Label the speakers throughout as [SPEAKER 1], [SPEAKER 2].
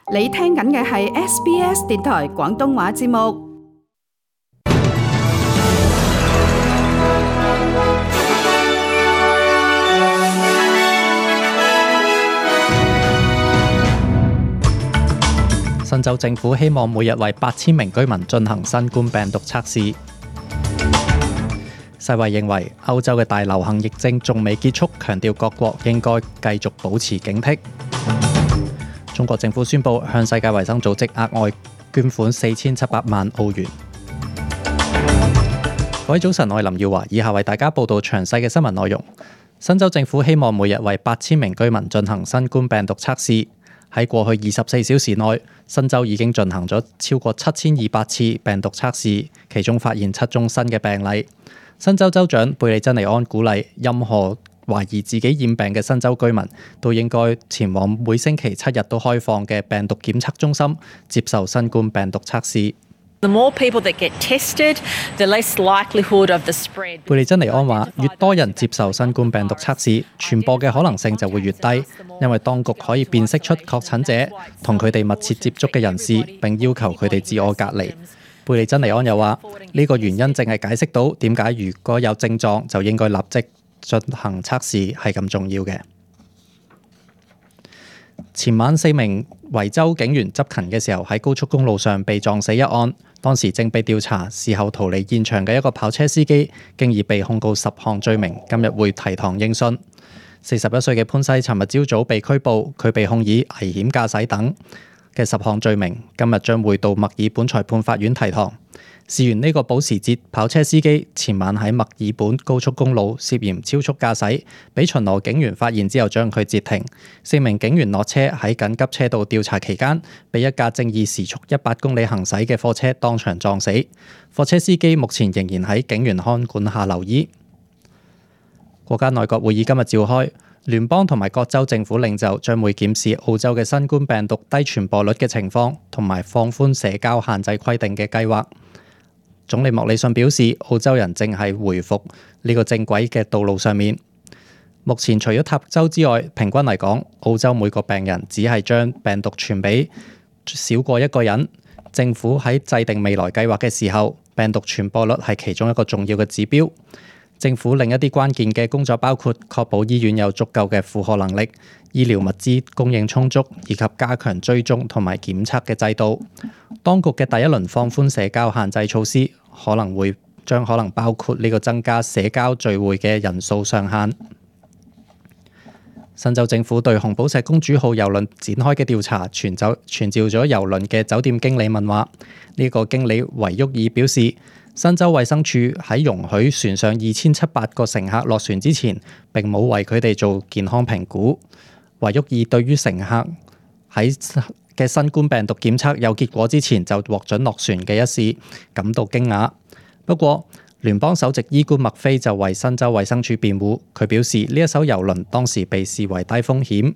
[SPEAKER 1] 你聽緊嘅係 SBS 電台廣東話節目。
[SPEAKER 2] 新州政府希望每日為8000名居民進行新冠病毒測試。世衛認為歐洲嘅大流行疫症仲未結束，強調各國應該繼續保持警惕。中國政府宣布向世界衛生組織額外捐款4700萬澳元。各位早晨，我係林耀華，以下為大家報道詳細嘅新聞內容。新州政府希望每日為8000名居民進行新冠病毒測試。喺過去24小時內，新州已經進行咗超過7200次病毒測試，其中發現7宗新嘅病例。新州州長貝利珍尼安鼓勵任何懷疑自己染病嘅新州居民都應該前往每星期7日都開放嘅病毒檢測中心接受新冠病毒測試。
[SPEAKER 3] The more people that get tested, the less likelihood of the spread.
[SPEAKER 2] 貝利珍尼安話：越多人接受新冠病毒測試，傳播嘅可能性就會越低，因為當局可以辨識出確診者同佢哋密切接觸嘅人士，並要求佢哋自我隔離。貝利珍尼安又話：呢個原因正係解釋到點解如果有症狀就應該立即進行測試係咁重要嘅。前晚4名維州警員執勤嘅時候喺高速公路上被撞死一案，當時正被調查，事後逃離現場嘅一個跑車司機，經已被控告10項罪名，今日會提堂應訊。41歲嘅潘西尋日朝早被拘捕，佢被控以危險駕駛等嘅10項罪名，今日將會到墨爾本裁判法院提堂。事緣呢個保時捷跑車司機前晚喺墨爾本高速公路涉嫌超速駕駛，俾巡邏警員發現之後將佢截停。4名警員落車喺緊急車道調查期間，被一架正以時速100公里行駛嘅貨車當場撞死。貨車司機目前仍然喺警員看管下留醫。國家內閣會議今日召開，聯邦同埋各州政府領袖將會檢視澳洲嘅新冠病毒低傳播率嘅情況，同埋放寬社交限制規定嘅計劃。總理莫里遜表示，澳洲人正係回復呢個正軌嘅道路上面。目前除咗塔州之外，平均嚟講，澳洲每個病人只係將病毒傳俾少過一個人。政府喺制定未來計劃嘅時候，病毒傳播率係其中一個重要嘅指標。政府另一啲關鍵嘅工作包括確保醫院有足夠嘅負荷能力、醫療物資供應充足，以及加強追蹤同埋檢測嘅制度。當局嘅第一輪放寬社交限制措施可能包括呢個增加社交聚會嘅人數上限。新州政府對紅寶石公主號郵輪展開嘅調查，傳召咗郵輪嘅酒店經理問話。呢個經理維沃爾表示，新州衛生署喺容許船上2700個乘客落船之前，並冇為佢哋做健康評估。維沃爾對於乘客嘅新冠病毒檢測有結果之前就獲准落船嘅一事感到驚訝。不過，聯邦首席醫官麥菲就為新州衛生署辯護，佢表示呢一艘郵輪當時被視為低風險。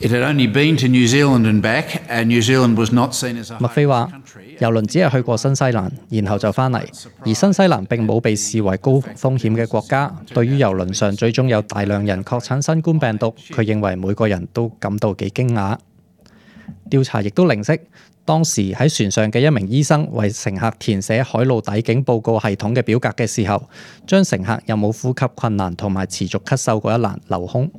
[SPEAKER 2] 麥菲話：郵輪只係去過新西蘭，然後就返嚟，而新西蘭並冇被視為高風險嘅國家。對於郵輪上最終有大量人確診新冠病毒，佢認為每個人都感到幾驚訝。調查亦都零析，當時喺船上嘅一名醫生為乘客填寫海路抵境報告系統嘅表格嘅時候，將乘客有冇呼吸困難同埋持續咳嗽嗰一欄留空。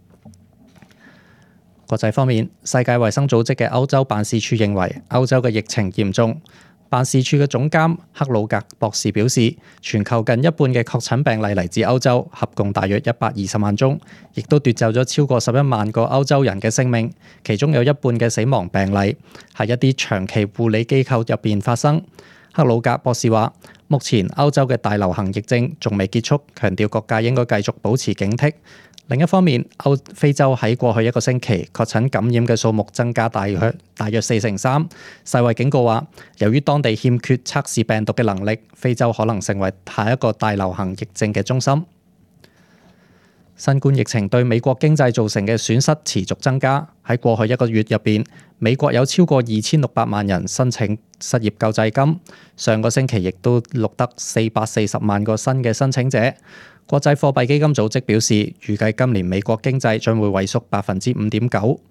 [SPEAKER 2] 國際方面，世界衛生組織嘅歐洲辦事處認為歐洲嘅疫情嚴重。辦事處嘅總監克魯格博士表示，全球近一半嘅確診病例嚟自歐洲，合共大約120萬宗，亦都奪走咗超過11萬個歐洲人嘅性命，其中有一半嘅死亡病例喺一啲長期護理機構入邊發生。克魯格博士話：目前歐洲嘅大流行疫症仲未結束，強調各界應該繼續保持警惕。另一方面，非洲喺過去一個星期確診感染嘅數目增加大約43%。世衛警告話，由於當地欠缺測試病毒嘅能力，非洲可能成為下一個大流行疫症嘅中心。新冠疫情對美國經濟造成嘅損失持續增加。喺過去一個月入邊，美國有超過2600萬人申請失業救濟金。上個星期亦都錄得440萬個新嘅申請者。國際貨幣基金組織表示，預計今年美國經濟將會萎縮5.9%。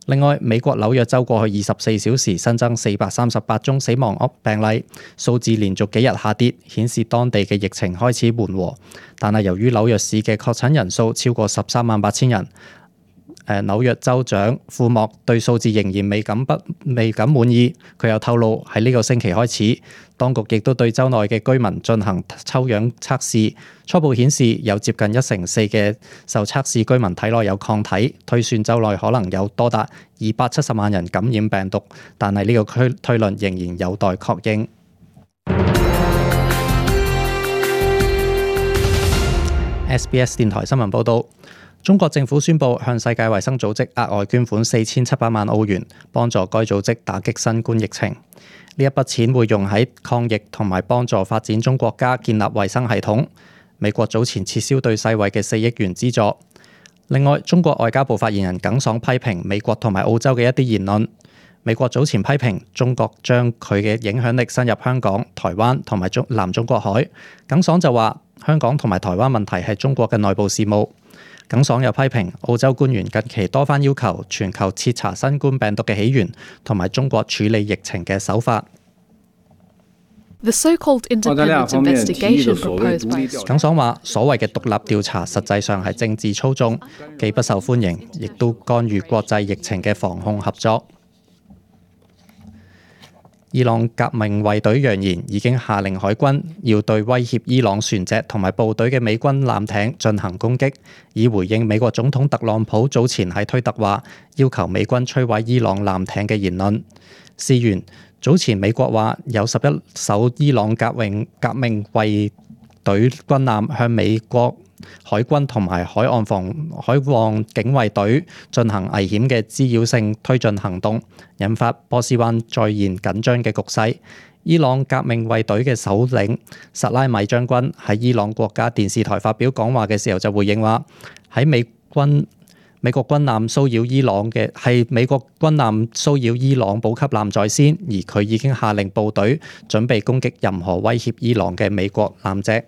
[SPEAKER 2] 另外，美國紐約州過去24小時新增438宗死亡病例，數字連續幾日下跌，顯示當地嘅疫情開始緩和。但係由於紐約市嘅確診人數超過138000人，紐約州長庫莫對數字仍然未感滿意。佢又透露喺呢個星期開始，當局亦都對州內嘅居民進行抽樣測試，初步顯示有接近1/4嘅受測試居民體內有抗體，推算州內可能有多達270萬人感染病毒，但係呢個推論仍然有待確認。SBS 電台新聞報導。中國政府宣布向世界衛生組織額外捐款4700萬澳元，幫助該組織打擊新冠疫情。呢一筆錢會用喺抗疫同埋幫助發展中國家建立衛生系統。美國早前撤銷對世衛嘅4億元資助。另外，中國外交部發言人耿爽批評美國同埋澳洲嘅一啲言論。美國早前批評中國將佢嘅影響力伸入香港、台灣同埋南中國海。耿爽就話香港同埋台灣問題係中國嘅內部事務。耿爽又批評澳洲官員近期多番要求全球徹查新冠病毒嘅起源同埋中國處理疫情嘅手法。耿爽話：所謂嘅獨立調查實際上係政治操縱，既不受歡迎，亦都干預國際疫情嘅防控合作。伊朗革命衛隊揚言已經下令海軍要對威脅伊朗船隻同埋部隊嘅美軍艦艇進行攻擊，以回應美國總統特朗普早前喺推特話要求美軍摧毀伊朗艦艇嘅言論。事源早前美國話有11艘伊朗革命衛隊軍艦向美國海軍同埋海岸警衛隊進行危險嘅滋擾性推進行動，引發波斯灣再現緊張嘅局勢。伊朗革命衛隊嘅首領薩拉米將軍喺伊朗國家電視台發表講話嘅時候就回應話，喺美國軍艦騷擾伊朗嘅係美國軍艦騷擾伊朗補給艦在先，而佢已經下令部隊準備攻擊任何威脅伊朗嘅美國艦隻。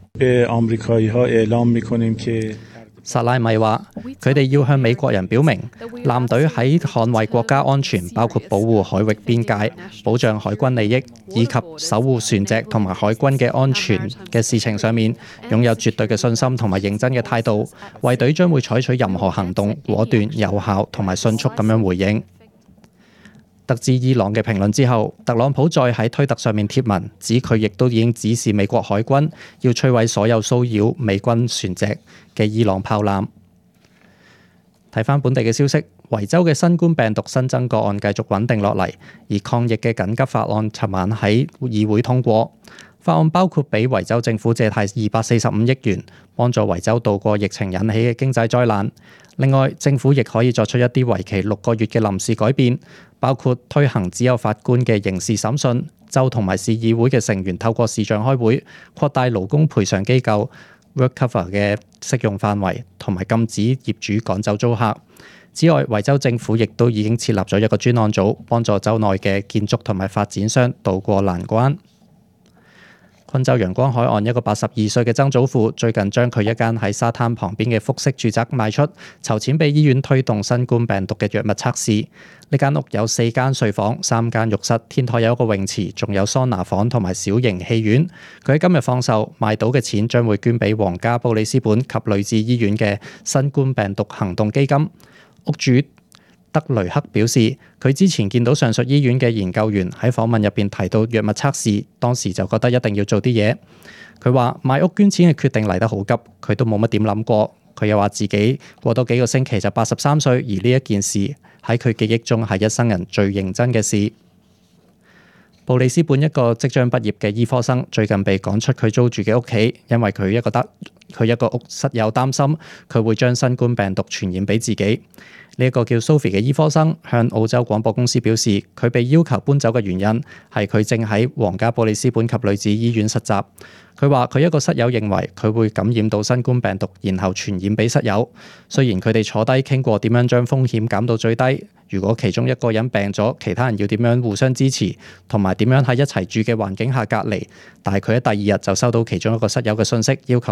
[SPEAKER 2] 薩拉米話：佢哋要向美國人表明，艦隊喺捍衛國家安全，包括保護海域邊界、保障海軍利益以及守護船隻同埋海軍嘅安全嘅事情上面，擁有絕對嘅信心同埋認真嘅態度。衛隊將會採取任何行動，果斷、有效同埋迅速咁樣回應。得知伊朗嘅評論之後，特朗普再喺推特上面貼文，指佢亦都已經指示美國海軍要摧毀所有騷擾美軍船隻嘅伊朗炮艦。睇返本地嘅消息，維州嘅新冠病毒新增個案繼續穩定落嚟，而抗疫嘅緊急法案尋晚喺議會通過。法案包括俾維州政府借貸245億元，幫助維州渡過疫情引起嘅經濟災難。另外，政府亦可以作出一啲為期6個月嘅臨時改變，包括推行只有法官嘅刑事審訊，州同埋市議會嘅成員透過視像開會，擴大勞工賠償機構 WorkCover 嘅適用範圍，同埋禁止業主趕走租客。此外，維州政府亦都已經設立咗一個專案組，幫助州內嘅建築同埋發展商渡過難關。昆州陽光海岸一個82歲嘅曾祖父，最近將佢一間喺沙灘旁邊嘅複式住宅賣出，籌錢俾醫院推動新冠病毒嘅藥物測試。呢間屋有4間睡房、3間浴室，天台有一個泳池，仲有桑拿房同埋小型戲院。佢喺今日放售，賣到嘅錢將會捐俾皇家布里斯本及雷治醫院嘅新冠病毒行動基金。屋主德雷克表示，佢之前見到上述醫院嘅研究員喺訪問入邊提到藥物測試，當時就覺得一定要做啲嘢。佢話賣屋捐錢嘅決定嚟得好急，佢都冇乜點諗過。佢又話自己過多幾個星期就83歲，而呢一件事喺佢記憶中係一生人最認真嘅事。布里斯本一個即將畢業嘅醫科生最近被趕出佢租住嘅屋企，因為佢一個屋室友擔心佢會將新冠病毒傳染俾自己。呢一個叫 Sophie 嘅醫科生向澳洲廣播公司表示，佢被要求搬走嘅原因係佢正喺皇家布里斯本及女子醫院實習。佢話佢一個室友認為佢會感染到新冠病毒，然後傳染俾室友。雖然佢哋坐低傾過點樣將風險減到最低，如果其中一個人病咗，其他人要點樣互相支持，同埋點樣喺一齊住嘅環境下隔離，但係佢喺第2日就收到其中一個室友嘅訊息，要求佢搬走。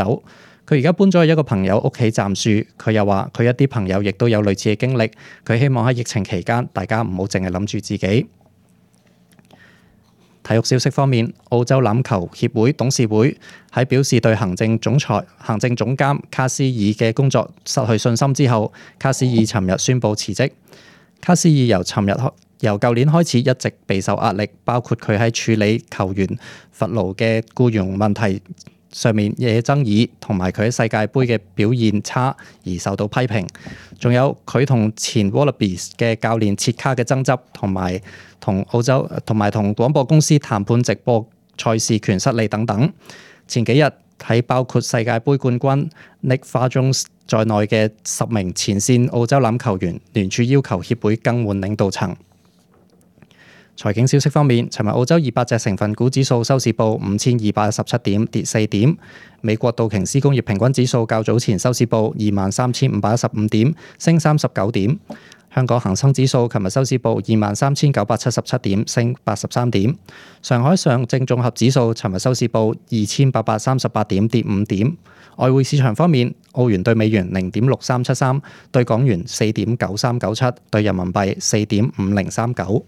[SPEAKER 2] 走。佢而家搬咗去一個朋友屋企暫住。佢又話佢一啲朋友亦都有類似嘅經歷。佢希望喺疫情期間，大家唔好淨係諗住自己。體育消息方面，澳洲欖球協會董事會喺表示對行政總監卡斯爾嘅工作失去信心之後，卡斯爾尋日宣布辭職。卡斯爾由舊年開始一直備受壓力，包括佢喺處理球員罰勞嘅僱傭問題上面惹爭議，同埋佢喺世界盃嘅表現差而受到批評。仲有佢同前 Wallabies 嘅教練切卡嘅爭執，同埋同廣播公司談判直播賽事權失利等等。前幾日喺包括世界盃冠軍 Nick Farjones 在內嘅10名前線澳洲欖球員聯署要求協會更換領導層。財經消息方面，尋日澳洲200隻成分股指數收市報5217點，跌4點。美國道瓊斯工業平均指數較早前收市報23515點，升39點。香港恒生指數尋日收市報23977點，升83點。上海上證綜合指數尋日收市報2838點，跌5點。外匯市場方面，澳元對美元0.6373，對港元4.9397，對人民幣4.5039。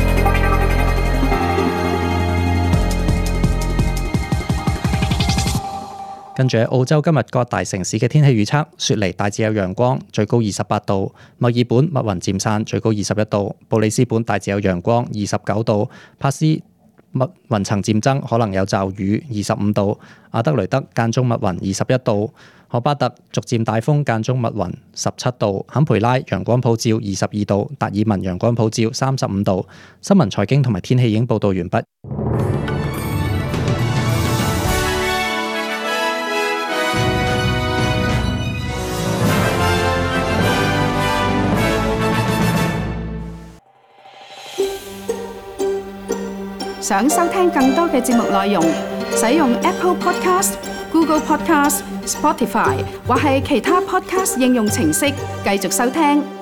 [SPEAKER 2] 跟住喺澳洲今日各大城市嘅天氣預測：雪梨大致有陽光，最高28度；墨爾本密雲漸散，最高21度；布里斯本大致有陽光，29度；帕斯密雲層漸增，可能有驟雨，25度；阿德雷德間中密雲，21度；荷巴特逐漸大風間中密雲，17度；坎培拉陽光普照，22度；達爾文陽光普照，35度。新聞財經同埋天氣已經報導完畢。
[SPEAKER 1] 想收聽更多嘅節目內容，使用 Apple Podcast、Google Podcast、Spotify 或係其他 Podcast 應用程式繼續收聽。